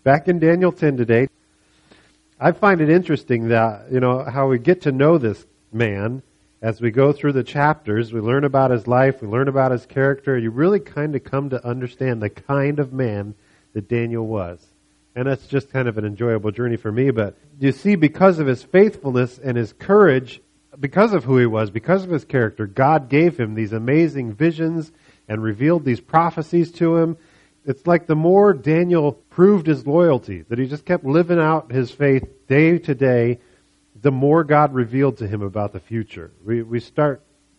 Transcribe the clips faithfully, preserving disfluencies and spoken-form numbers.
Back in Daniel ten today, I find it interesting that, you know, how we get to know this man as we go through the chapters. We learn about his life, we learn about his character. You really kind of come to understand the kind of man that Daniel was. And that's just kind of an enjoyable journey for me. But you see, because of his faithfulness and his courage, because of who he was, because of his character, God gave him these amazing visions and revealed these prophecies to him. It's like the more Daniel proved his loyalty, that he just kept living out his faith day to day, the more God revealed to him about the future. We we start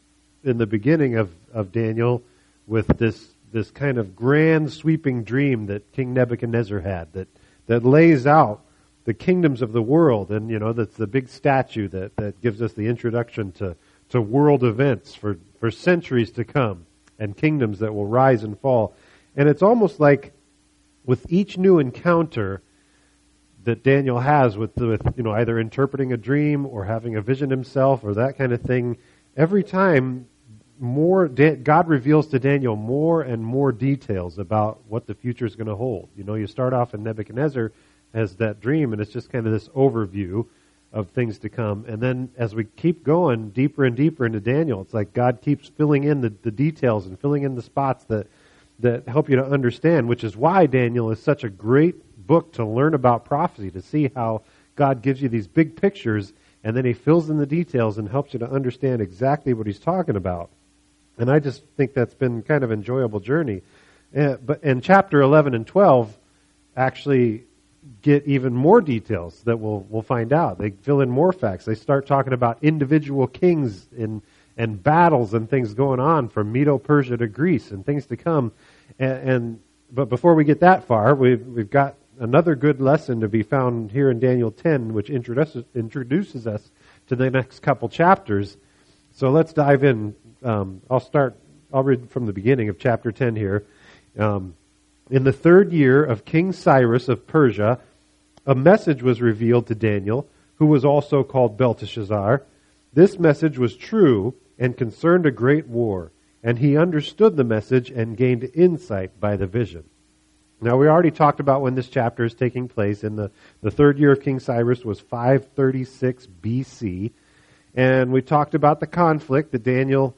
in the beginning of, of Daniel with this this kind of grand sweeping dream that King Nebuchadnezzar had that, that lays out the kingdoms of the world. And, you know, that's the big statue that, that gives us the introduction to, to world events for, for centuries to come and kingdoms that will rise and fall. And it's almost like with each new encounter that Daniel has with, with, you know, either interpreting a dream or having a vision himself or that kind of thing, every time more God reveals to Daniel more and more details about what the future is going to hold. You know, you start off in Nebuchadnezzar as that dream, and it's just kind of this overview of things to come. And then as we keep going deeper and deeper into Daniel, it's like God keeps filling in the, the details and filling in the spots that that help you to understand, which is why Daniel is such a great book to learn about prophecy, to see how God gives you these big pictures, and then he fills in the details and helps you to understand exactly what he's talking about. And I just think that's been kind of an enjoyable journey. Uh, but in chapter eleven and twelve, actually get even more details that we'll we'll find out. They fill in more facts. They start talking about individual kings in and battles and things going on from Medo-Persia to Greece and things to come. And, and but before we get that far, we've we've got another good lesson to be found here in Daniel ten, which introduces introduces us to the next couple chapters. So let's dive in. Um, I'll start. I'll read from the beginning of chapter ten here. Um, in the third year of King Cyrus of Persia, a message was revealed to Daniel, who was also called Belteshazzar. This message was true and concerned a great war, and he understood the message and gained insight by the vision. Now, we already talked about when this chapter is taking place. In the, the third year of King Cyrus was five thirty-six B C, and we talked about the conflict that Daniel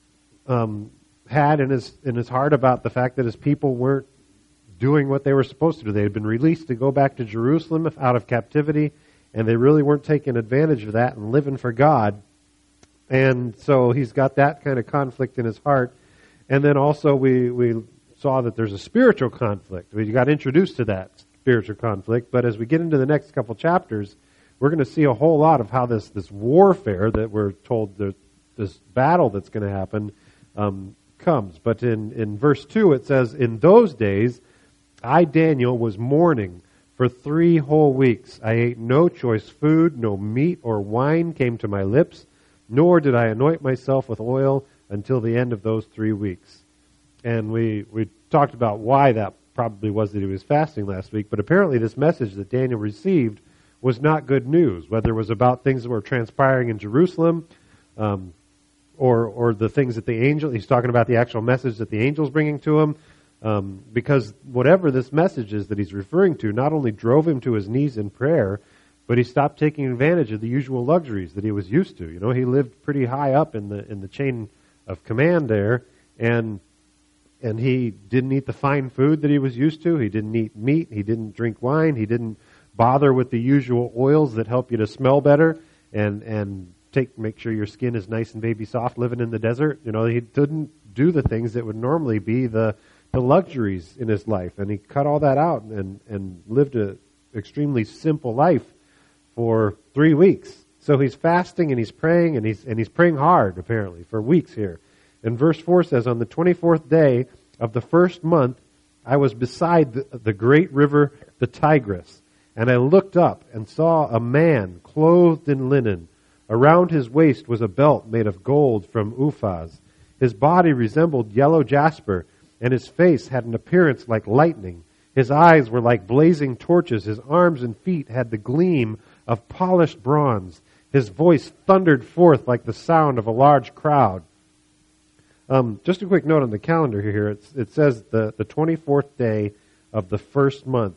um, had in his in his heart about the fact that his people weren't doing what they were supposed to do. They had been released to go back to Jerusalem out of captivity, and they really weren't taking advantage of that and living for God. And so he's got that kind of conflict in his heart. And then also we, we saw that there's a spiritual conflict. We got introduced to that spiritual conflict. But as we get into the next couple chapters, we're going to see a whole lot of how this, this warfare that we're told, the, this battle that's going to happen, um, comes. But in, in verse two it says, "In those days I, Daniel, was mourning for three whole weeks. I ate no choice food, no meat or wine came to my lips, nor did I anoint myself with oil until the end of those three weeks." And we, we talked about why that probably was that he was fasting last week, but apparently this message that Daniel received was not good news, whether it was about things that were transpiring in Jerusalem, um, or or the things that the angel, he's talking about the actual message that the angel's bringing to him, um, because whatever this message is that he's referring to not only drove him to his knees in prayer, but he stopped taking advantage of the usual luxuries that he was used to. You know, he lived pretty high up in the in the chain of command there, and and he didn't eat the fine food that he was used to. He didn't eat meat. He didn't drink wine. He didn't bother with the usual oils that help you to smell better and and take make sure your skin is nice and baby soft living in the desert. You know, he didn't do the things that would normally be the the luxuries in his life, and he cut all that out and and lived a extremely simple life for three weeks. So he's fasting and he's praying and he's and he's praying hard, apparently, for weeks here. And verse four says, "On the twenty-fourth day of the first month, I was beside the, the great river, the Tigris, and I looked up and saw a man clothed in linen. Around his waist was a belt made of gold from Uphaz. His body resembled yellow jasper, and his face had an appearance like lightning. His eyes were like blazing torches. His arms and feet had the gleam of polished bronze. His voice thundered forth like the sound of a large crowd." Um, just a quick note on the calendar here. It's, it says the, the twenty-fourth day of the first month.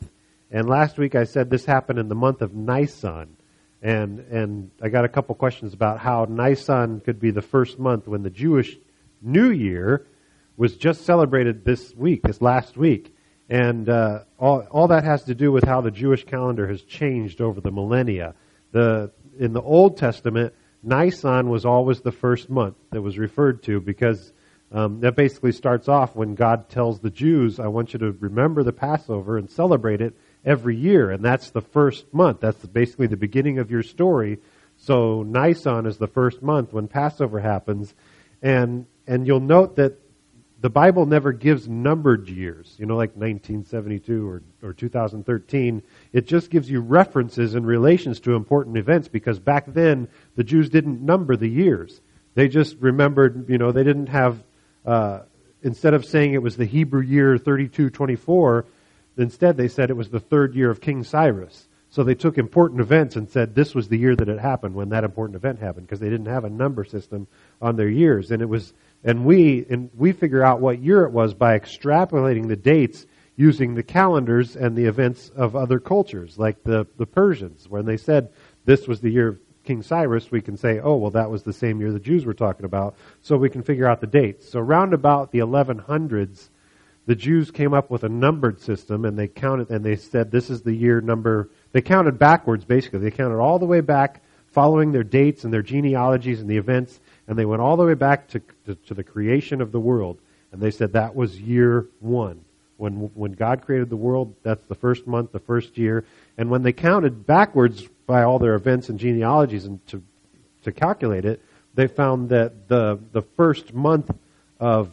And last week I said this happened in the month of Nisan. And and I got a couple questions about how Nisan could be the first month when the Jewish New Year was just celebrated this week, this last week. And uh, all all that has to do with how the Jewish calendar has changed over the millennia. The in the Old Testament, Nisan was always the first month that was referred to because um, that basically starts off when God tells the Jews, I want you to remember the Passover and celebrate it every year. And that's the first month. That's basically the beginning of your story. So Nisan is the first month when Passover happens. And and you'll note that the Bible never gives numbered years, you know, like nineteen seventy-two or, or two thousand thirteen. It just gives you references and relations to important events because back then the Jews didn't number the years. They just remembered, you know, they didn't have, uh, instead of saying it was the Hebrew year thirty-two twenty-four, instead they said it was the third year of King Cyrus. So they took important events and said this was the year that it happened when that important event happened because they didn't have a number system on their years. And it was, and we, and we figure out what year it was by extrapolating the dates using the calendars and the events of other cultures, like the, the Persians. When they said this was the year of King Cyrus, we can say, oh, well, that was the same year the Jews were talking about. So we can figure out the dates. So round about the eleven hundreds, the Jews came up with a numbered system, and they counted, and they said this is the year number. They counted backwards, basically. They counted all the way back, following their dates and their genealogies and the events, and they went all the way back to, to, to the creation of the world. And they said that was year one. When when God created the world, that's the first month, the first year. And when they counted backwards by all their events and genealogies and to to calculate it, they found that the the first month of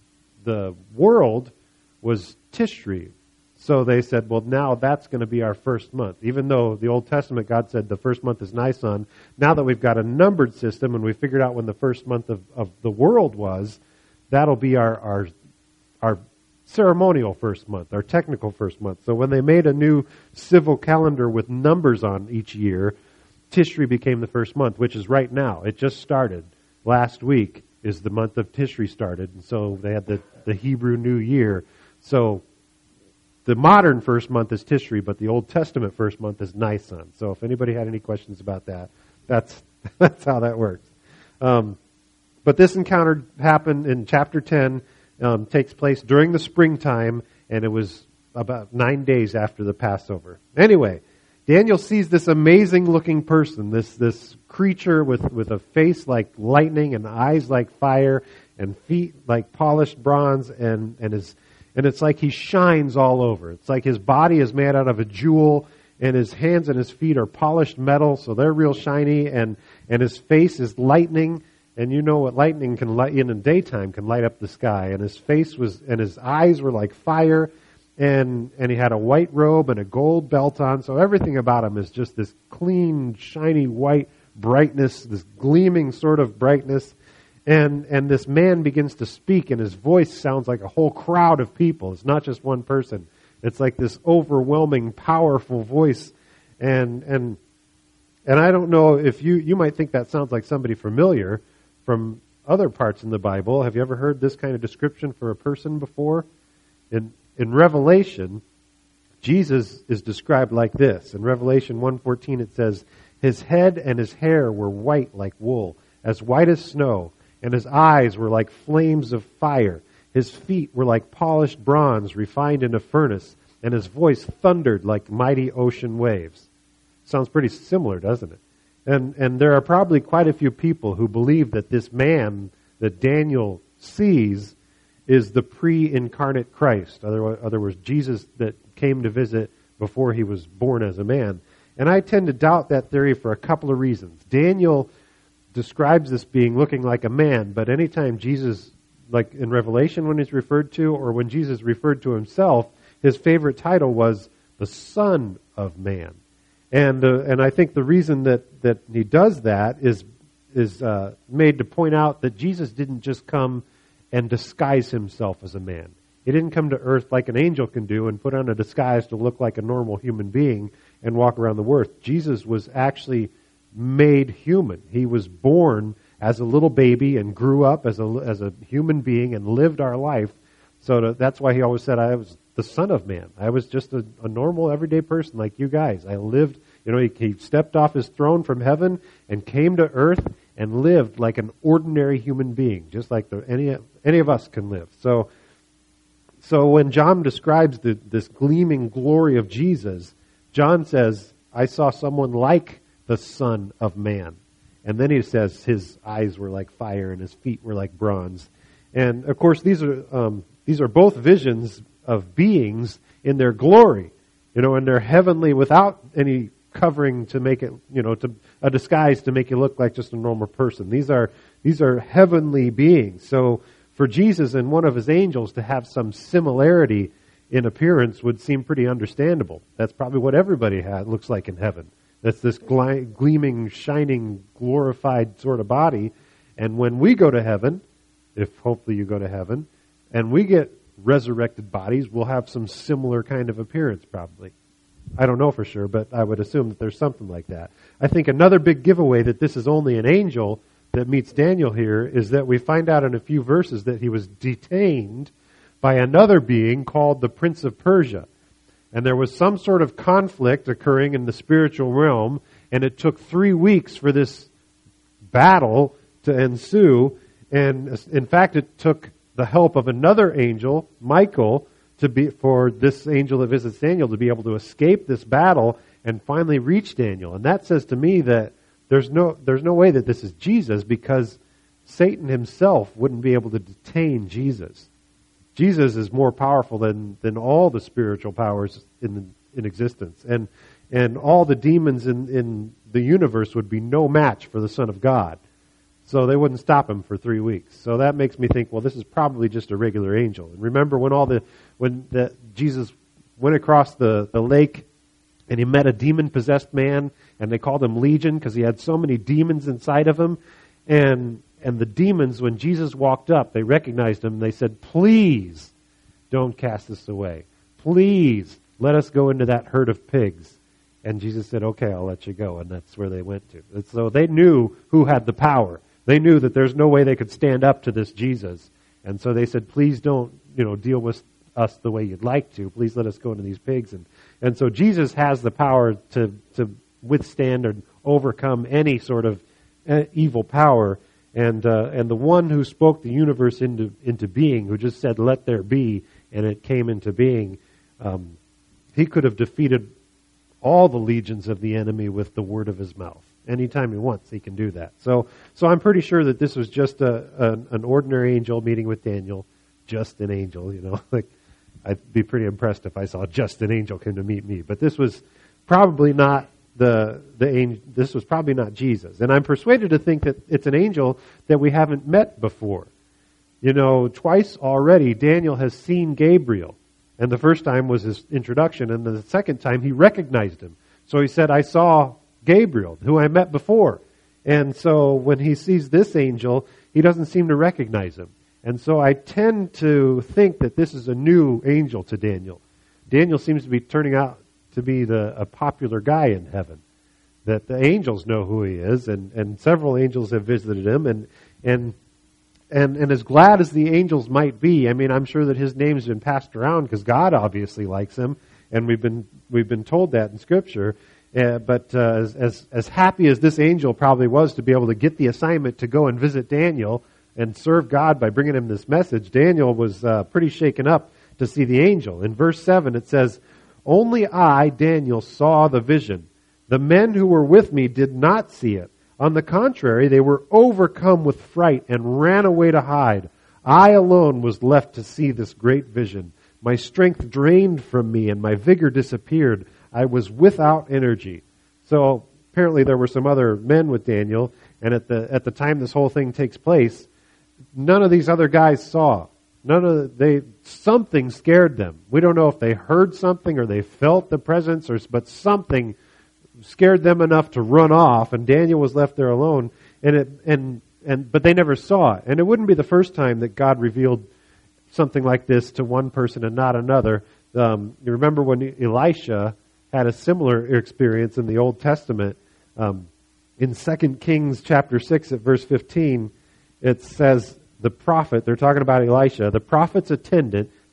the world was Tishri. So they said, well, now that's going to be our first month. Even though the Old Testament, God said the first month is Nisan, now that we've got a numbered system and we figured out when the first month of, of the world was, that'll be our, our, our ceremonial first month, our technical first month. So when they made a new civil calendar with numbers on each year, Tishri became the first month, which is right now. It just started. Last week is the month of Tishri started, and so they had the, the Hebrew New Year. So the modern first month is Tishri, but the Old Testament first month is Nisan. So if anybody had any questions about that, that's that's how that works. Um, but this encounter happened in chapter ten, um, takes place during the springtime, and it was about nine days after the Passover. Anyway, Daniel sees this amazing-looking person, this this creature with, with a face like lightning and eyes like fire and feet like polished bronze, and, and his And it's like he shines all over. It's like his body is made out of a jewel, and his hands and his feet are polished metal, so they're real shiny, and, and his face is lightning. And you know what lightning can light in the daytime can light up the sky. And his face was, and his eyes were like fire, and and he had a white robe and a gold belt on. So everything about him is just this clean, shiny white brightness, this gleaming sort of brightness. And and this man begins to speak, and his voice sounds like a whole crowd of people. It's not just one person. It's like this overwhelming, powerful voice. And and and I don't know if you, you might think that sounds like somebody familiar from other parts in the Bible. Have you ever heard this kind of description for a person before? In in Revelation, Jesus is described like this. In Revelation one fourteen it says, his head and his hair were white like wool, as white as snow. And his eyes were like flames of fire. His feet were like polished bronze refined in a furnace. And his voice thundered like mighty ocean waves. Sounds pretty similar, doesn't it? And and there are probably quite a few people who believe that this man that Daniel sees is the pre-incarnate Christ. In other words, Jesus that came to visit before he was born as a man. And I tend to doubt that theory for a couple of reasons. Daniel describes this being looking like a man, but anytime Jesus, like in Revelation when he's referred to, or when Jesus referred to himself, his favorite title was the Son of Man. And uh, and I think the reason that, that he does that is is uh, made to point out that Jesus didn't just come and disguise himself as a man. He didn't come to earth like an angel can do and put on a disguise to look like a normal human being and walk around the earth. Jesus was actually made human. He was born as a little baby and grew up as a as a human being and lived our life. So to, that's why he always said, "I was the Son of Man. I was just a, a normal, everyday person like you guys. I lived, you know, he, he stepped off his throne from heaven and came to earth and lived like an ordinary human being, just like the, any any of us can live. So, so when John describes the, this gleaming glory of Jesus, John says, I saw someone like the Son of Man. And then he says his eyes were like fire and his feet were like bronze. And of course, these are um, these are both visions of beings in their glory, you know, and they're heavenly without any covering to make it, you know, to a disguise to make you look like just a normal person. These are these are heavenly beings. So for Jesus and one of his angels to have some similarity in appearance would seem pretty understandable. That's probably what everybody has, looks like in heaven. That's this gleaming, shining, glorified sort of body. And when we go to heaven, if hopefully you go to heaven, and we get resurrected bodies, we'll have some similar kind of appearance probably. I don't know for sure, but I would assume that there's something like that. I think another big giveaway that this is only an angel that meets Daniel here is that we find out in a few verses that he was detained by another being called the Prince of Persia. And there was some sort of conflict occurring in the spiritual realm, and it took three weeks for this battle to ensue. And in fact, it took the help of another angel, Michael, to be for this angel that visits Daniel to be able to escape this battle and finally reach Daniel. And that says to me that there's no there's no way that this is Jesus, because Satan himself wouldn't be able to detain Jesus. Jesus is more powerful than, than all the spiritual powers in in existence. And and all the demons in, in the universe would be no match for the Son of God. So they wouldn't stop him for three weeks. So that makes me think, well, this is probably just a regular angel. And remember when all the when the, Jesus went across the, the lake and he met a demon-possessed man, and they called him Legion because he had so many demons inside of him. And and the demons, when Jesus walked up, they recognized him and they said, please don't cast us away. Please let us go into that herd of pigs. And Jesus said, okay, I'll let you go. And that's where they went to. And so they knew who had the power. They knew that there's no way they could stand up to this Jesus. And so they said, please don't, you know, deal with us the way you'd like to. Please let us go into these pigs. And and so Jesus has the power to, to withstand or overcome any sort of evil power. And uh, and the one who spoke the universe into into being, who just said, let there be, and it came into being, um, he could have defeated all the legions of the enemy with the word of his mouth. Anytime he wants, he can do that. So so I'm pretty sure that this was just a, a an ordinary angel meeting with Daniel, just an angel, you know. Like, I'd be pretty impressed if I saw just an angel come to meet me. But this was probably not the the angel. This was probably not Jesus. And I'm persuaded to think that it's an angel that we haven't met before. You know, twice already Daniel has seen Gabriel. And the first time was his introduction, and the second time he recognized him. So he said, I saw Gabriel, who I met before. And so when he sees this angel, he doesn't seem to recognize him. And so I tend to think that this is a new angel to Daniel. Daniel seems to be turning out to be the a popular guy in heaven. That the angels know who he is, and, and several angels have visited him, and and and and as glad as the angels might be, I mean, I'm sure that his name's been passed around because God obviously likes him, and we've been we've been told that in Scripture. Uh, but uh, as, as as happy as this angel probably was to be able to get the assignment to go and visit Daniel and serve God by bringing him this message, Daniel was uh, pretty shaken up to see the angel. In verse seven it says, only I, Daniel, saw the vision. The men who were with me did not see it. On the contrary, they were overcome with fright and ran away to hide. I alone was left to see this great vision. My strength drained from me and my vigor disappeared. I was without energy. So apparently there were some other men with Daniel, and at the at the time this whole thing takes place, none of these other guys saw. None of they something scared them. We don't know if they heard something or they felt the presence, or but something scared them enough to run off, and Daniel was left there alone. And it and and but they never saw it. And it wouldn't be the first time that God revealed something like this to one person and not another. Um, you remember when Elisha had a similar experience in the Old Testament. Um, in Second Kings chapter six at verse fifteen, it says the prophet, they're talking about Elisha, the prophet's attendant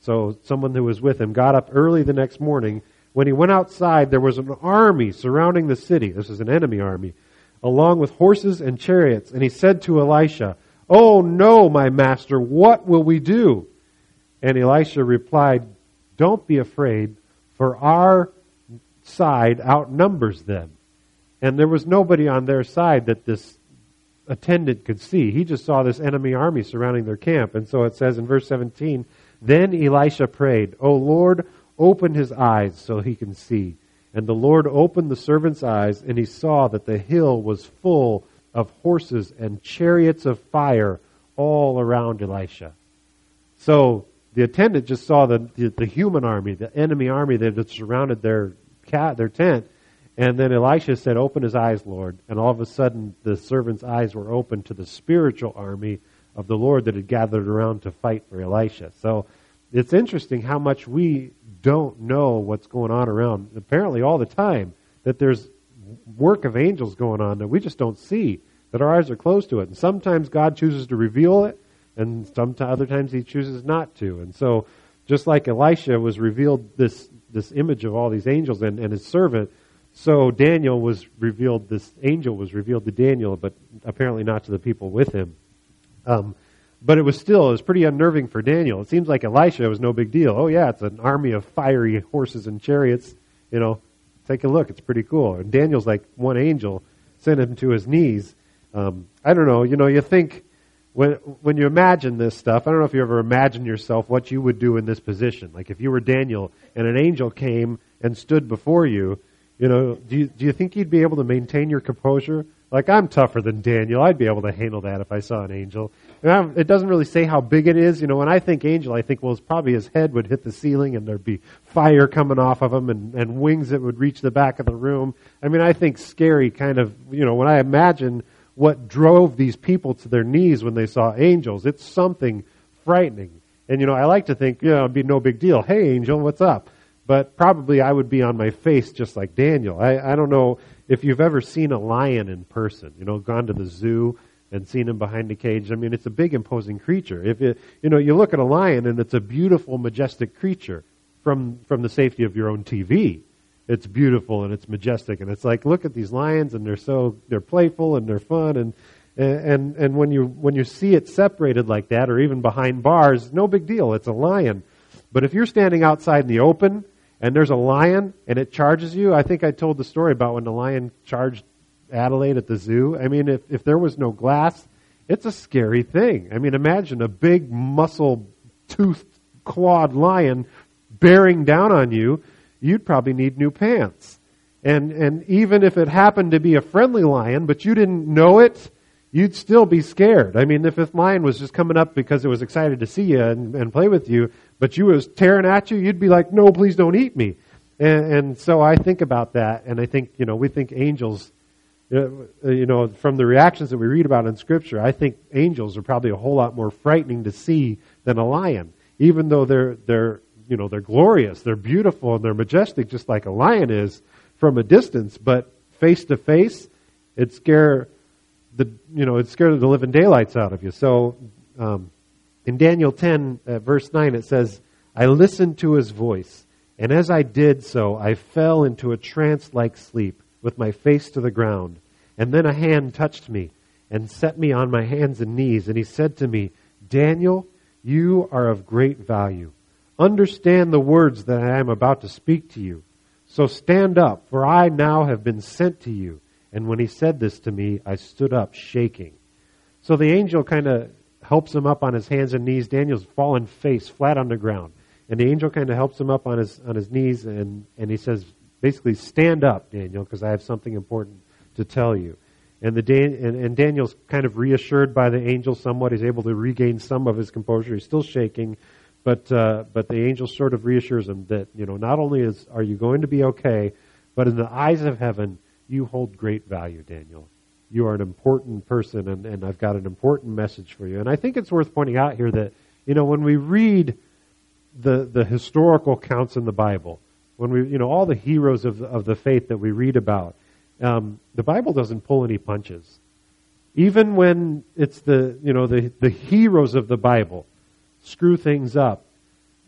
so someone who was with him, got up early the next morning. When he went outside, there was an army surrounding the city. This is an enemy army, along with horses and chariots. And he said to Elisha, "Oh no, my master, what will we do?" And Elisha replied, "Don't be afraid, for our side outnumbers them." And there was nobody on their side that this attendant could see. He just saw this enemy army surrounding their camp. And so it says in verse seventeen, "Then Elisha prayed, 'O Lord, open his eyes so he can see.' And the Lord opened the servant's eyes, and he saw that the hill was full of horses and chariots of fire all around Elisha." So the attendant just saw the, the, the human army, the enemy army that had surrounded their cat, their tent. And then Elisha said, "Open his eyes, Lord." And all of a sudden, the servant's eyes were opened to the spiritual army of the Lord that had gathered around to fight for Elisha. So it's interesting how much we don't know what's going on around, apparently all the time, that there's work of angels going on that we just don't see, that our eyes are closed to it. And sometimes God chooses to reveal it, and some other times he chooses not to. And so just like Elisha was revealed this, this image of all these angels and, and his servant, so Daniel was revealed, this angel was revealed to Daniel, but apparently not to the people with him. Um, but it was still, it was pretty unnerving for Daniel. It seems like Elisha was no big deal. Oh yeah, it's an army of fiery horses and chariots. You know, take a look, it's pretty cool. And Daniel's like one angel sent him to his knees. Um, I don't know, you know, you think, when when you imagine this stuff, I don't know if you ever imagine yourself what you would do in this position. Like if you were Daniel and an angel came and stood before you, you know, do you, do you think you'd be able to maintain your composure? Like, I'm tougher than Daniel. I'd be able to handle that if I saw an angel. And I'm, it doesn't really say how big it is. You know, when I think angel, I think, well, it's probably his head would hit the ceiling and there'd be fire coming off of him and, and wings that would reach the back of the room. I mean, I think scary kind of, you know, when I imagine what drove these people to their knees when they saw angels, it's something frightening. And, you know, I like to think, you know, it'd be no big deal. Hey, angel, what's up? But probably I would be on my face just like Daniel. I, I don't know if you've ever seen a lion in person, you know, gone to the zoo and seen him behind the cage. I mean, it's a big, imposing creature. If it, you know, you look at a lion and it's a beautiful, majestic creature from from the safety of your own T V. It's beautiful and it's majestic, and it's like, look at these lions, and they're so they're playful and they're fun, and and and when you when you see it separated like that, or even behind bars, no big deal. It's a lion. But if you're standing outside in the open and there's a lion and it charges you, I think I told the story about when the lion charged Adelaide at the zoo. I mean, if, if there was no glass, it's a scary thing. I mean, imagine a big muscle toothed clawed lion bearing down on you. You'd probably need new pants. And and even if it happened to be a friendly lion, but you didn't know it, you'd still be scared. I mean, if this lion was just coming up because it was excited to see you and, and play with you, but you was tearing at you, you'd be like, no, please don't eat me. And, and so I think about that, and I think, you know, we think angels, uh, you know, from the reactions that we read about in Scripture, I think angels are probably a whole lot more frightening to see than a lion, even though they're, they're, you know, they're glorious, they're beautiful, and they're majestic, just like a lion is from a distance, but face to face, it scare the, you know, it scared the living daylights out of you. So, um, in Daniel ten, uh, verse nine, it says, I listened to his voice, and as I did so, I fell into a trance-like sleep with my face to the ground. And then a hand touched me and set me on my hands and knees, and he said to me, Daniel, you are of great value. Understand the words that I am about to speak to you. So stand up, for I now have been sent to you. And when he said this to me, I stood up shaking. So the angel kind of helps him up on his hands and knees. Daniel's fallen face flat on the ground. And the angel kind of helps him up on his on his knees, and, and he says, basically, stand up, Daniel, because I have something important to tell you. And the Dan, and, and Daniel's kind of reassured by the angel somewhat. He's able to regain some of his composure. He's still shaking, but uh, but the angel sort of reassures him that, you know, not only is are you going to be okay, but in the eyes of heaven, you hold great value, Daniel. You are an important person, and, and I've got an important message for you. And I think it's worth pointing out here that, you know, when we read the the historical accounts in the Bible, when we, you know, all the heroes of the, of the faith that we read about, um, the Bible doesn't pull any punches. Even when it's the, you know, the, the heroes of the Bible screw things up,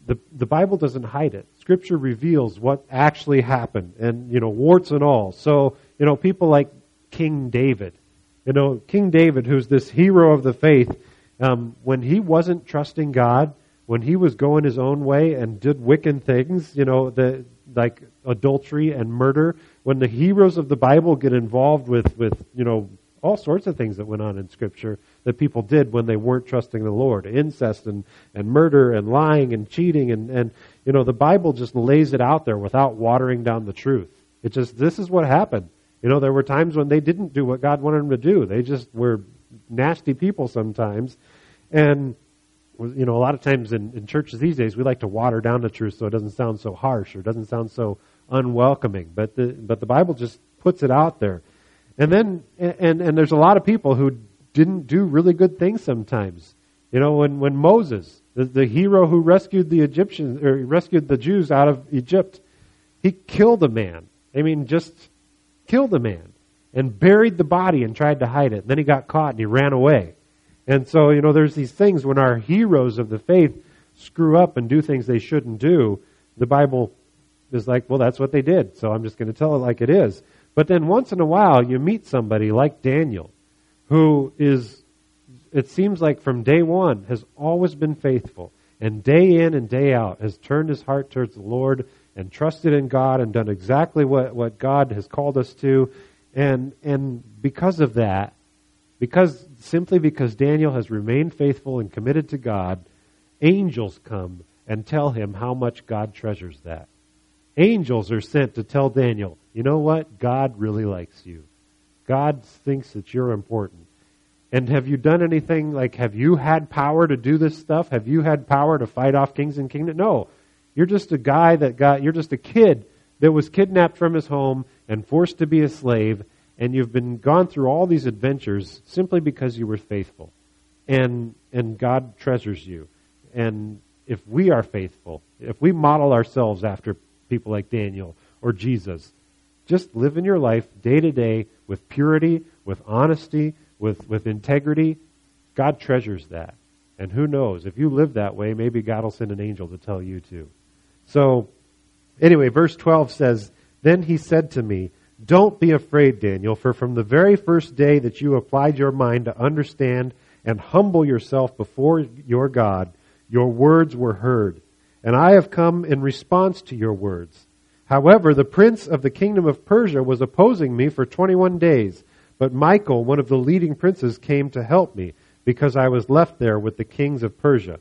the the Bible doesn't hide it. Scripture reveals what actually happened, and you know, warts and all. So you know, people like King David, you know, King David, who's this hero of the faith, um, when he wasn't trusting God, when he was going his own way and did wicked things, you know, the like adultery and murder, when the heroes of the Bible get involved with with you know all sorts of things that went on in Scripture that people did when they weren't trusting the Lord. Incest and, and murder and lying and cheating. And, and, you know, the Bible just lays it out there without watering down the truth. It just, this is what happened. You know, there were times when they didn't do what God wanted them to do. They just were nasty people sometimes. And, you know, a lot of times in, in churches these days, we like to water down the truth so it doesn't sound so harsh or doesn't sound so unwelcoming. But the, but the Bible just puts it out there. And then, and, and there's a lot of people who didn't do really good things sometimes. You know, when, when Moses, the, the hero who rescued the Egyptians, or rescued the Jews out of Egypt, he killed a man. I mean, just killed a man and buried the body and tried to hide it. And then he got caught and he ran away. And so, you know, there's these things when our heroes of the faith screw up and do things they shouldn't do, the Bible is like, well, that's what they did. So I'm just going to tell it like it is. But then once in a while, you meet somebody like Daniel, who is, it seems like from day one, has always been faithful. And day in and day out has turned his heart towards the Lord and trusted in God and done exactly what, what God has called us to. And, and because of that, because simply because Daniel has remained faithful and committed to God, angels come and tell him how much God treasures that. Angels are sent to tell Daniel, you know what? God really likes you. God thinks that you're important. And have you done anything, like, have you had power to do this stuff? Have you had power to fight off kings and kingdoms? No. You're just a guy that got, you're just a kid that was kidnapped from his home and forced to be a slave, and you've been gone through all these adventures simply because you were faithful. And, and God treasures you. And if we are faithful, if we model ourselves after people like Daniel or Jesus, just live in your life day to day with purity, with honesty, with, with integrity. God treasures that. And who knows, if you live that way, maybe God will send an angel to tell you too. So, anyway, verse twelve says, then he said to me, don't be afraid, Daniel, for from the very first day that you applied your mind to understand and humble yourself before your God, your words were heard. And I have come in response to your words. However, the prince of the kingdom of Persia was opposing me for twenty-one days. But Michael, one of the leading princes, came to help me because I was left there with the kings of Persia.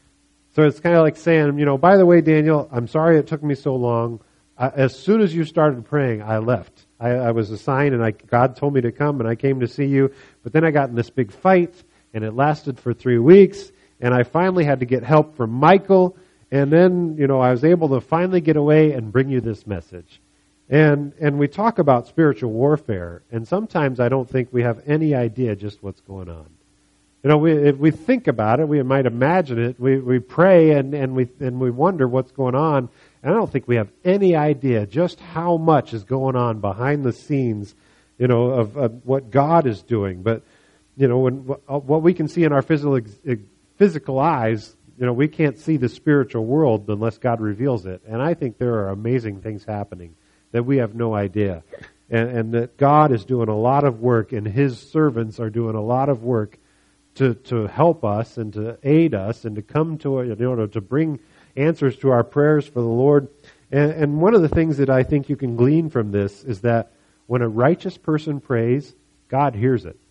So it's kind of like saying, you know, by the way, Daniel, I'm sorry it took me so long. I, as soon as you started praying, I left. I, I was assigned and I, God told me to come and I came to see you. But then I got in this big fight and it lasted for three weeks. And I finally had to get help from Michael. And then, you know, I was able to finally get away and bring you this message. And and we talk about spiritual warfare, and sometimes I don't think we have any idea just what's going on. You know, we, if we think about it, we might imagine it. We we pray and, and we and we wonder what's going on, and I don't think we have any idea just how much is going on behind the scenes, you know, of, of what God is doing. But, you know, when, what we can see in our physical physical eyes, you know, we can't see the spiritual world unless God reveals it. And I think there are amazing things happening that we have no idea. And, and that God is doing a lot of work and His servants are doing a lot of work to, to help us and to aid us and to come to, you know, to bring answers to our prayers for the Lord. And, and one of the things that I think you can glean from this is that when a righteous person prays, God hears it.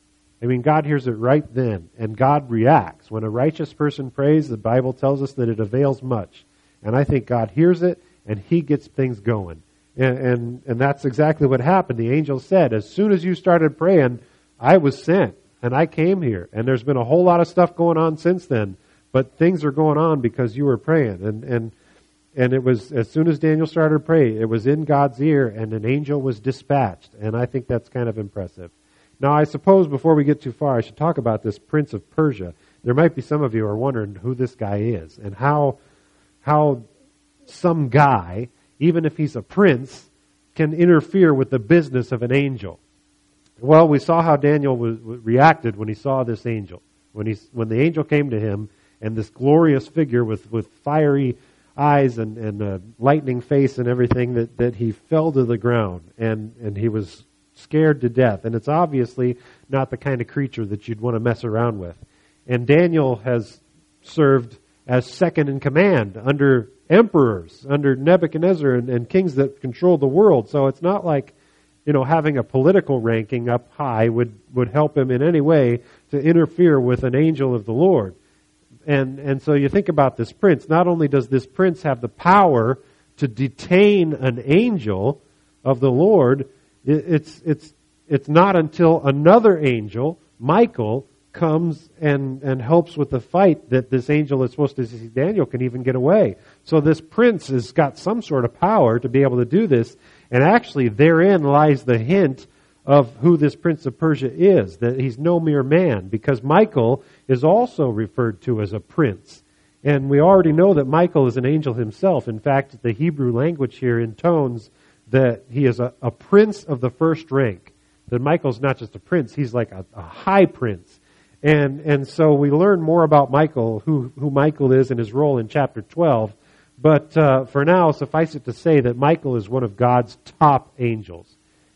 I mean, God hears it right then, and God reacts. When a righteous person prays, the Bible tells us that it avails much. And I think God hears it, and He gets things going. And, and, and that's exactly what happened. The angel said, as soon as you started praying, I was sent, and I came here. And there's been a whole lot of stuff going on since then, but things are going on because you were praying. And, and, and it was, as soon as Daniel started praying, it was in God's ear, and an angel was dispatched. And I think that's kind of impressive. Now, I suppose before we get too far, I should talk about this Prince of Persia. There might be some of you who are wondering who this guy is and how how some guy, even if he's a prince, can interfere with the business of an angel. Well, we saw how Daniel was, reacted when he saw this angel. When he when the angel came to him and this glorious figure with, with fiery eyes and, and a lightning face and everything, that, that he fell to the ground and, and he was scared to death. And it's obviously not the kind of creature that you'd want to mess around with. And Daniel has served as second in command under emperors, under Nebuchadnezzar and, and kings that controlled the world. So it's not like, you know, having a political ranking up high would, would help him in any way to interfere with an angel of the Lord. And and so you think about this prince. Not only does this prince have the power to detain an angel of the Lord, it, it's it's it's not until another angel, Michael, comes and, and helps with the fight that this angel is supposed to see Daniel can even get away. So this prince has got some sort of power to be able to do this. And actually therein lies the hint of who this prince of Persia is, that he's no mere man, because Michael is also referred to as a prince. And we already know that Michael is an angel himself. In fact, the Hebrew language here intones that he is a, a prince of the first rank. That Michael's not just a prince, he's like a, a high prince. And and so we learn more about Michael, who, who Michael is and his role in chapter twelve. But uh, for now, suffice it to say that Michael is one of God's top angels.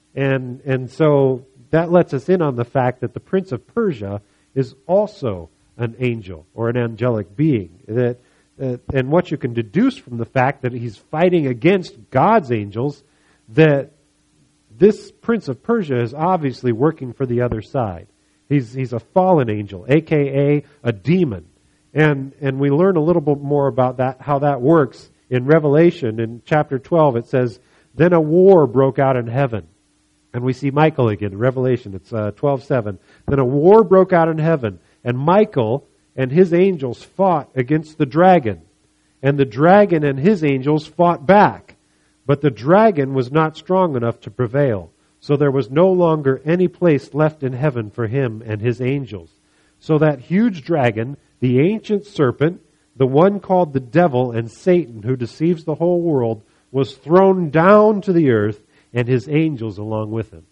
And and so that lets us in on the fact that the Prince of Persia is also an angel or an angelic being. That uh, and what you can deduce from the fact that he's fighting against God's angels, that this Prince of Persia is obviously working for the other side. He's he's a fallen angel, aka a demon. And and we learn a little bit more about that, how that works in Revelation. In chapter twelve it says, "Then a war broke out in heaven." And we see Michael again in Revelation. It's uh, twelve seven. "Then a war broke out in heaven, and Michael and his angels fought against the dragon. And the dragon and his angels fought back. But the dragon was not strong enough to prevail. So there was no longer any place left in heaven for him and his angels. So that huge dragon, the ancient serpent, the one called the devil and Satan, who deceives the whole world, was thrown down to the earth, and his angels along with him."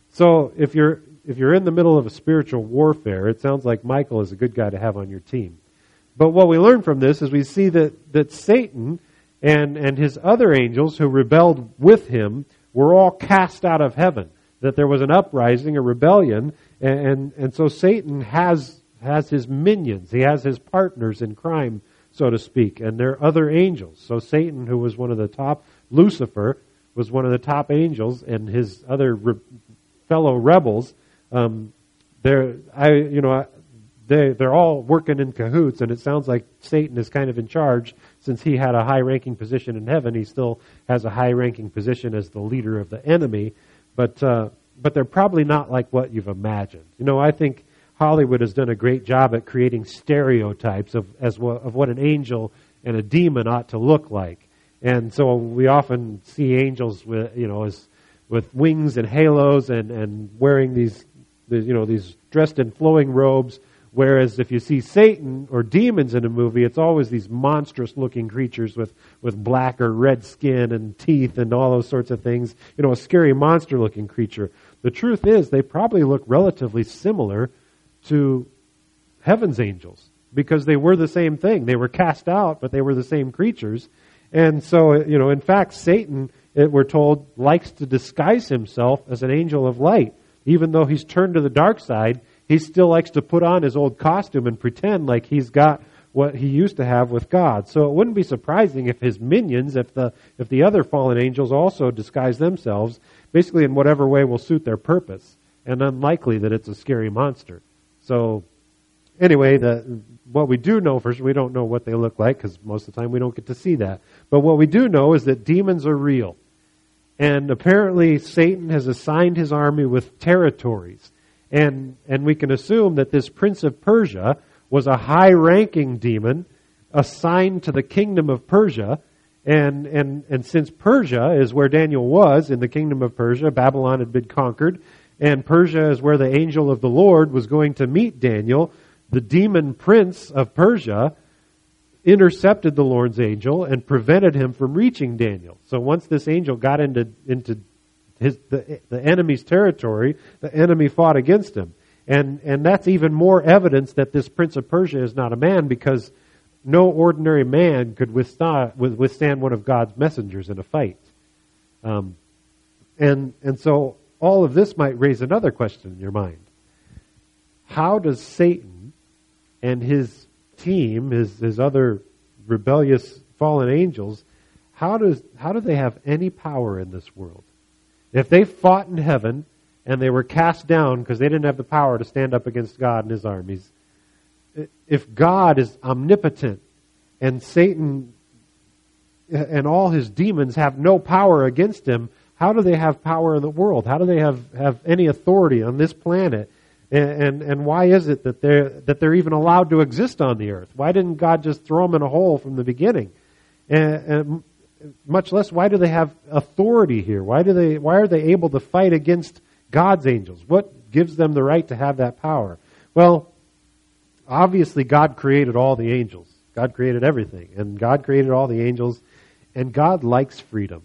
So if you're if you're in the middle of a spiritual warfare, it sounds like Michael is a good guy to have on your team. But what we learn from this is we see that, that Satan and, and his other angels who rebelled with him were all cast out of heaven. That there was an uprising, a rebellion, and, and, and so Satan has has his minions. He has his partners in crime, so to speak, and they're other angels. So Satan, who was one of the top, Lucifer, was one of the top angels, and his other re- fellow rebels, um, they're, I, you know, they, they're all working in cahoots, and it sounds like Satan is kind of in charge. Since he had a high-ranking position in heaven, he still has a high-ranking position as the leader of the enemy, but uh, but they're probably not like what you've imagined. You know, I think Hollywood has done a great job at creating stereotypes of as well, of what an angel and a demon ought to look like. And so we often see angels with, you know, as with wings and halos and, and wearing these, you know, these dressed in flowing robes. Whereas if you see Satan or demons in a movie, it's always these monstrous looking creatures with, with black or red skin and teeth and all those sorts of things. You know, a scary monster looking creature. The truth is they probably look relatively similar to heaven's angels because they were the same thing. They were cast out, but they were the same creatures. And so, you know, in fact, Satan, it, we're told, likes to disguise himself as an angel of light. Even though he's turned to the dark side, he still likes to put on his old costume and pretend like he's got what he used to have with God. So it wouldn't be surprising if his minions, if the if the other fallen angels also disguise themselves, basically in whatever way will suit their purpose. And unlikely that it's a scary monster. So anyway, the what we do know first, we don't know what they look like because most of the time we don't get to see that. But what we do know is that demons are real. And apparently Satan has assigned his army with territories. And and we can assume that this Prince of Persia was a high-ranking demon assigned to the kingdom of Persia. And, and, and since Persia is where Daniel was, in the kingdom of Persia, Babylon had been conquered, and Persia is where the angel of the Lord was going to meet Daniel, the demon prince of Persia intercepted the Lord's angel and prevented him from reaching Daniel. So once this angel got into into his the, the enemy's territory, the enemy fought against him. And, and that's even more evidence that this prince of Persia is not a man, because no ordinary man could withstand, withstand one of God's messengers in a fight. Um, and, and so all of this might raise another question in your mind. How does Satan and his team, his, his other rebellious fallen angels, how does how do they have any power in this world? If they fought in heaven and they were cast down because they didn't have the power to stand up against God and his armies, if God is omnipotent and Satan and all his demons have no power against him, how do they have power in the world? How do they have, have any authority on this planet? And, and and why is it that they're that they're even allowed to exist on the earth? Why didn't God just throw them in a hole from the beginning? And, and much less, why do they have authority here? Why do they? Why are they able to fight against God's angels? What gives them the right to have that power? Well, obviously, God created all the angels. God created everything, and God created all the angels, and God likes freedom.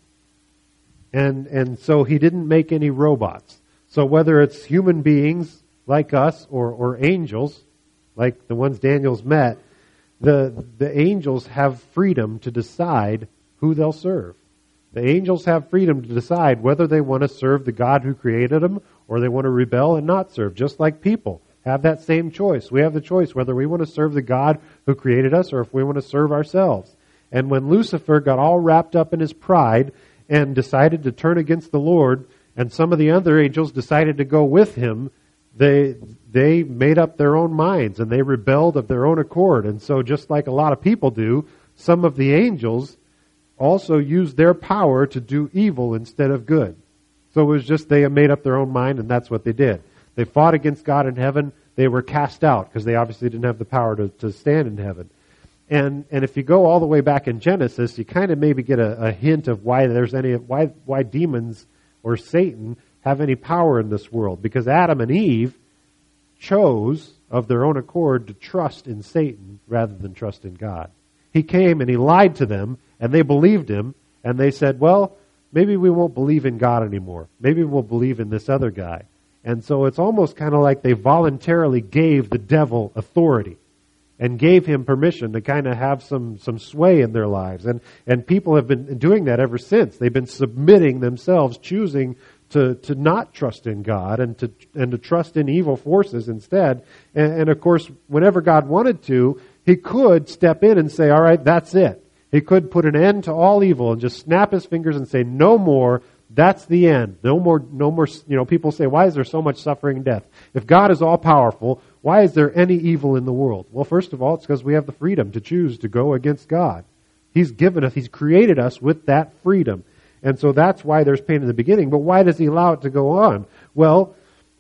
And and so He didn't make any robots. So whether it's human beings like us or, or angels, like the ones Daniel's met, the the angels have freedom to decide who they'll serve. The angels have freedom to decide whether they want to serve the God who created them or they want to rebel and not serve, just like people have that same choice. We have the choice whether we want to serve the God who created us or if we want to serve ourselves. And when Lucifer got all wrapped up in his pride and decided to turn against the Lord, and some of the other angels decided to go with him, they they made up their own minds and they rebelled of their own accord. And so just like a lot of people do, some of the angels also used their power to do evil instead of good. So it was just they made up their own mind, and that's what they did. They fought against God in heaven. They were cast out because they obviously didn't have the power to, to stand in heaven. And and if you go all the way back in Genesis, you kind of maybe get a, a hint of why there's any why why demons or Satan have any power in this world. Because Adam and Eve chose of their own accord to trust in Satan rather than trust in God. He came and he lied to them, and they believed him, and they said, well, maybe we won't believe in God anymore. Maybe we'll believe in this other guy. And so it's almost kind of like they voluntarily gave the devil authority and gave him permission to kind of have some, some sway in their lives. And, and people have been doing that ever since. They've been submitting themselves, choosing to, to not trust in God and to, and to trust in evil forces instead. And, and of course, whenever God wanted to, He could step in and say, all right, that's it. He could put an end to all evil and just snap His fingers and say, no more. That's the end. No more, no more, you know, people say, why is there so much suffering and death? If God is all powerful, why is there any evil in the world? Well, first of all, it's because we have the freedom to choose to go against God. He's given us, He's created us with that freedom. And so that's why there's pain in the beginning. But why does He allow it to go on? Well,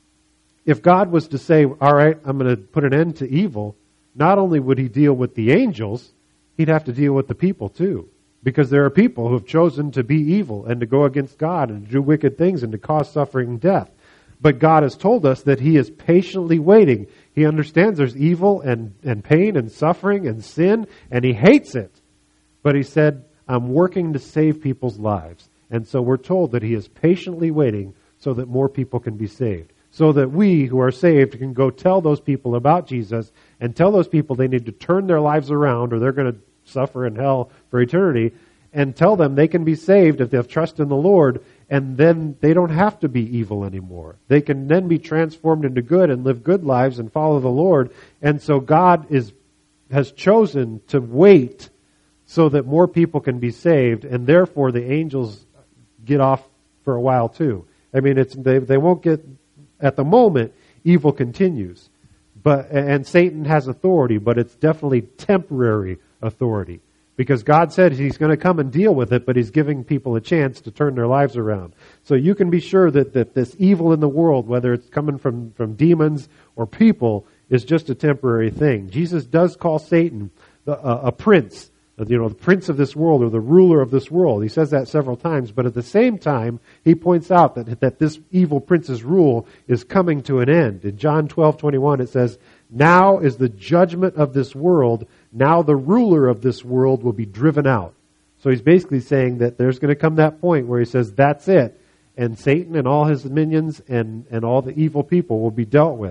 if God was to say, all right, I'm going to put an end to evil, not only would He deal with the angels, He'd have to deal with the people too. Because there are people who have chosen to be evil and to go against God and to do wicked things and to cause suffering and death. But God has told us that He is patiently waiting. He understands there's evil and, and pain and suffering and sin, and He hates it. But He said, I'm working to save people's lives. And so we're told that He is patiently waiting so that more people can be saved. So that we who are saved can go tell those people about Jesus and tell those people they need to turn their lives around or they're going to suffer in hell for eternity, and tell them they can be saved if they have trust in the Lord, and then they don't have to be evil anymore. They can then be transformed into good and live good lives and follow the Lord. And so God is has chosen to wait so that more people can be saved, and therefore the angels get off for a while too. I mean, it's they they won't get at the moment. Evil continues, but and Satan has authority, but it's definitely temporary authority, because God said He's going to come and deal with it, but He's giving people a chance to turn their lives around. So you can be sure that, that this evil in the world, whether it's coming from, from demons or people, is just a temporary thing. Jesus does call Satan the, uh, a prince, you know, the prince of this world or the ruler of this world. He says that several times, but at the same time, He points out that, that this evil prince's rule is coming to an end. In John twelve twenty-one, it says, now is the judgment of this world. Now the ruler of this world will be driven out. So He's basically saying that there's going to come that point where He says, that's it. And Satan and all his minions and, and all the evil people will be dealt with.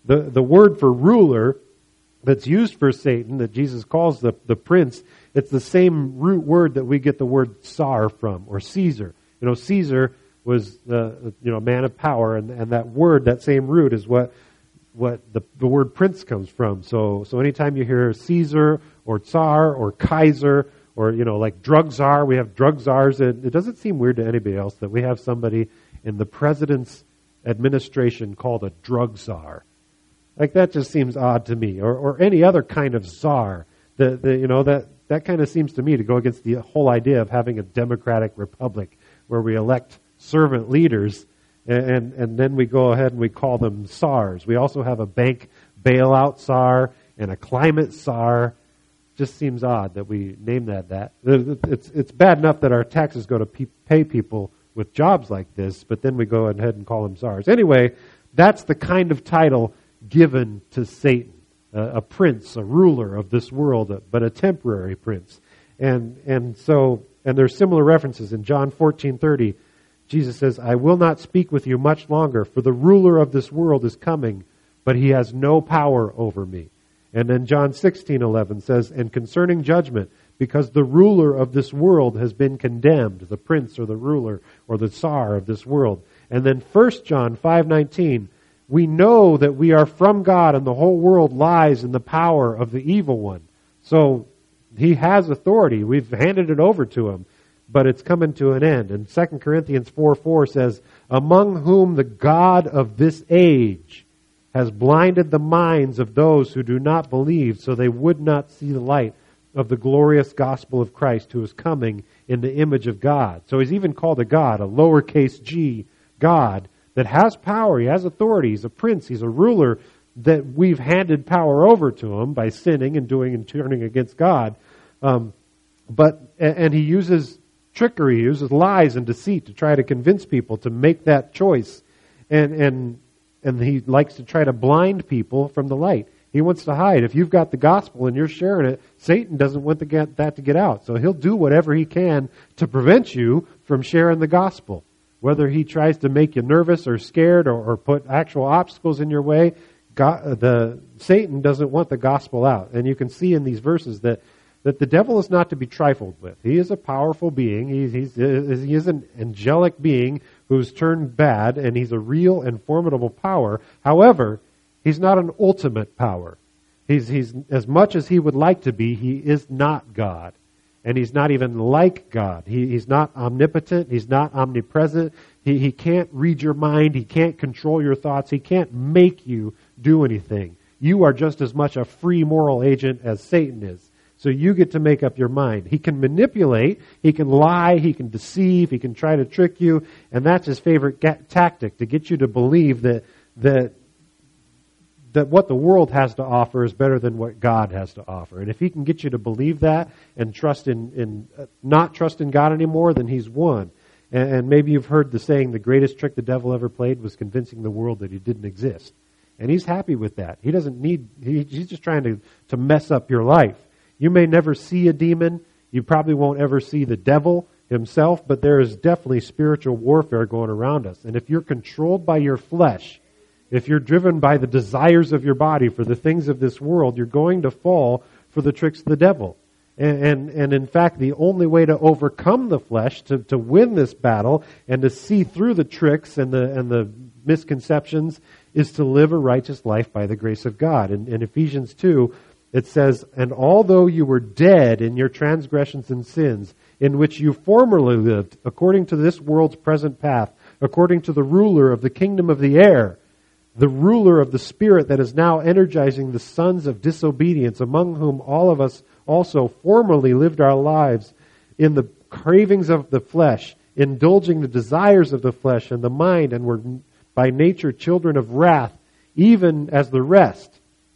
The, the word for ruler that's used for Satan, that Jesus calls the, the prince, it's the same root word that we get the word Tsar from, or Caesar. You know, Caesar was the you know man of power, and, and that word, that same root, is what what the, the word prince comes from. So so anytime you hear Caesar or Tsar or Kaiser or you know like drug czar, we have drug czars. It, it doesn't seem weird to anybody else that we have somebody in the president's administration called a drug czar. Like that just seems odd to me, or or any other kind of czar. The the you know that that kind of seems to me to go against the whole idea of having a democratic republic where we elect servant leaders, and and then we go ahead and we call them czars. We also have a bank bailout czar and a climate czar. Just seems odd that we name that that. It's it's bad enough that our taxes go to pe- pay people with jobs like this, but then we go ahead and call them czars. Anyway, that's the kind of title given to Satan, a, a prince, a ruler of this world, but a temporary prince. And and so and there's similar references in John fourteen thirty. Jesus says, I will not speak with you much longer, for the ruler of this world is coming, but he has no power over me. And then John sixteen eleven says, and concerning judgment, because the ruler of this world has been condemned, the prince or the ruler or the Tsar of this world. And then First John five nineteen, we know that we are from God and the whole world lies in the power of the evil one. So he has authority. We've handed it over to him. But it's coming to an end. And Second Corinthians four four says, among whom the God of this age has blinded the minds of those who do not believe, so they would not see the light of the glorious gospel of Christ, who is coming in the image of God. So he's even called a God, a lowercase g God, that has power, he has authority, he's a prince, he's a ruler, that we've handed power over to him by sinning and doing and turning against God. Um, but and he uses trickery, he uses lies and deceit to try to convince people to make that choice. And and and he likes to try to blind people from the light. He wants to hide. If you've got the gospel and you're sharing it, Satan doesn't want to get that to get out. So he'll do whatever he can to prevent you from sharing the gospel. Whether he tries to make you nervous or scared or, or put actual obstacles in your way, God, the Satan doesn't want the gospel out. And you can see in these verses that that the devil is not to be trifled with. He is a powerful being. He's, he's, he is an angelic being who's turned bad, and he's a real and formidable power. However, he's not an ultimate power. He's, he's as much as he would like to be, he is not God. And he's not even like God. He, he's not omnipotent. He's not omnipresent. He, he can't read your mind. He can't control your thoughts. He can't make you do anything. You are just as much a free moral agent as Satan is. So you get to make up your mind. He can manipulate, he can lie, he can deceive, he can try to trick you, and that's his favorite ga- tactic, to get you to believe that that that what the world has to offer is better than what God has to offer. And if he can get you to believe that and trust in, in uh, not trust in God anymore, then he's won. And, and maybe you've heard the saying, the greatest trick the devil ever played was convincing the world that he didn't exist. And he's happy with that. He doesn't need, he, he's just trying to, to mess up your life. You may never see a demon. You probably won't ever see the devil himself, but there is definitely spiritual warfare going around us. And if you're controlled by your flesh, if you're driven by the desires of your body for the things of this world, you're going to fall for the tricks of the devil. And, and, and in fact, the only way to overcome the flesh, to, to win this battle, and to see through the tricks and the, and the misconceptions, is to live a righteous life by the grace of God. In, in Ephesians two, it says, and although you were dead in your transgressions and sins, in which you formerly lived, according to this world's present path, according to the ruler of the kingdom of the air, the ruler of the spirit that is now energizing the sons of disobedience, among whom all of us also formerly lived our lives in the cravings of the flesh, indulging the desires of the flesh and the mind, and were by nature children of wrath, even as the rest.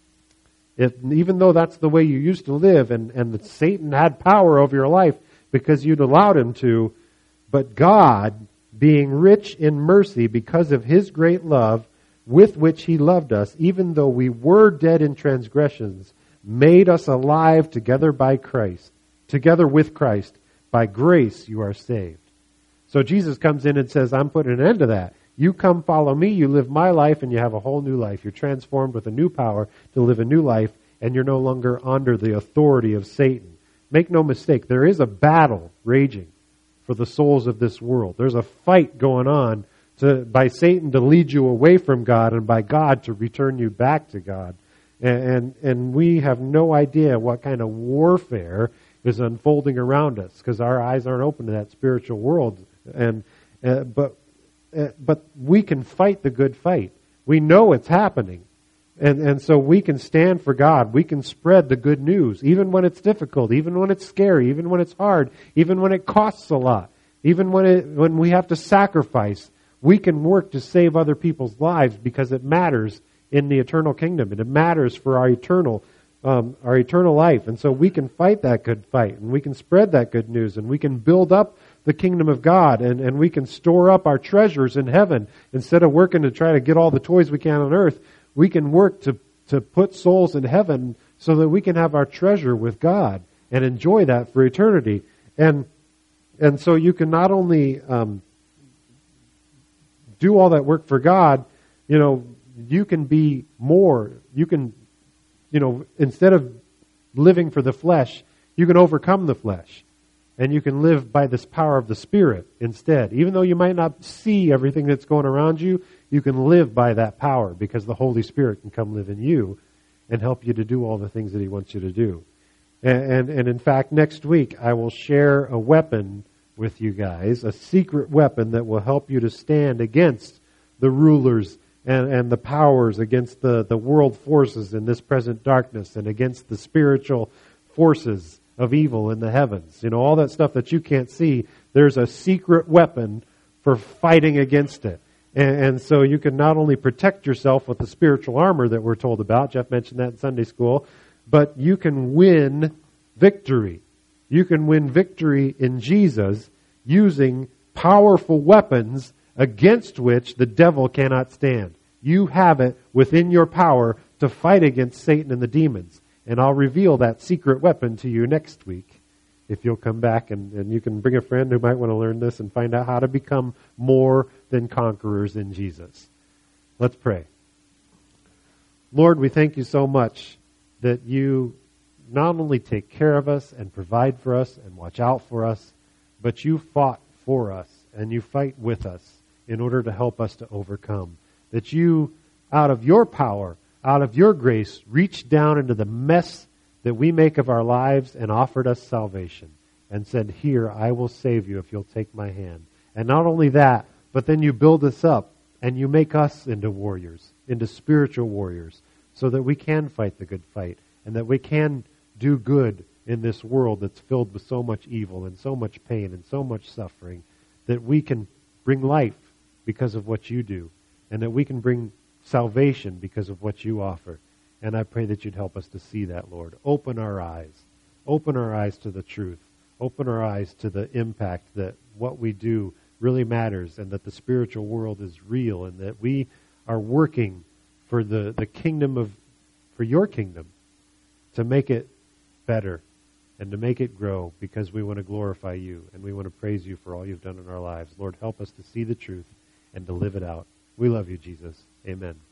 If, even though that's the way you used to live, and, and that Satan had power over your life because you'd allowed him to, but God, being rich in mercy because of his great love with which he loved us, even though we were dead in transgressions, made us alive together by Christ, together with Christ. By grace you are saved. So Jesus comes in and says, I'm putting an end to that. You come follow me, you live my life, and you have a whole new life. You're transformed with a new power to live a new life, and you're no longer under the authority of Satan. Make no mistake, there is a battle raging for the souls of this world. There's a fight going on to, by Satan to lead you away from God and by God to return you back to God. And, and, and we have no idea what kind of warfare is unfolding around us because our eyes aren't open to that spiritual world. And uh, but uh, but we can fight the good fight. We know it's happening. And and so we can stand for God. We can spread the good news, even when it's difficult, even when it's scary, even when it's hard, even when it costs a lot, even when it when we have to sacrifice. We can work to save other people's lives because it matters in the eternal kingdom, and it matters for our eternal um, our eternal life. And so we can fight that good fight, and we can spread that good news, and we can build up the kingdom of God, and, and we can store up our treasures in heaven. Instead of working to try to get all the toys we can on earth, we can work to, to put souls in heaven so that we can have our treasure with God and enjoy that for eternity. And and so you can not only um, do all that work for God, you know, you can be more. You can, you know, instead of living for the flesh, you can overcome the flesh. And you can live by this power of the Spirit instead. Even though you might not see everything that's going around you, you can live by that power because the Holy Spirit can come live in you and help you to do all the things that He wants you to do. And, and, and in fact, next week I will share a weapon with you guys, a secret weapon that will help you to stand against the rulers and, and the powers, against the, the world forces in this present darkness, and against the spiritual forces of evil in the heavens. You know, all that stuff that you can't see, there's a secret weapon for fighting against it. And, and so you can not only protect yourself with the spiritual armor that we're told about, Jeff mentioned that in Sunday school, but you can win victory. You can win victory in Jesus using powerful weapons against which the devil cannot stand. You have it within your power to fight against Satan and the demons. And I'll reveal that secret weapon to you next week if you'll come back, and, and you can bring a friend who might want to learn this and find out how to become more than conquerors in Jesus. Let's pray. Lord, we thank you so much that you not only take care of us and provide for us and watch out for us, but you fought for us and you fight with us in order to help us to overcome. That you, out of your power, out of your grace, reached down into the mess that we make of our lives and offered us salvation and said, here, I will save you if you'll take my hand. And not only that, but then you build us up and you make us into warriors, into spiritual warriors, so that we can fight the good fight and that we can do good in this world that's filled with so much evil and so much pain and so much suffering, that we can bring life because of what you do, and that we can bring salvation because of what you offer. And I pray that you'd help us to see that, Lord. Open our eyes. Open our eyes to the truth. Open our eyes to the impact that what we do really matters, and that the spiritual world is real, and that we are working for the, the kingdom of, for your kingdom, to make it better and to make it grow, because we want to glorify you and we want to praise you for all you've done in our lives. Lord, help us to see the truth and to live it out. We love you, Jesus. Amen.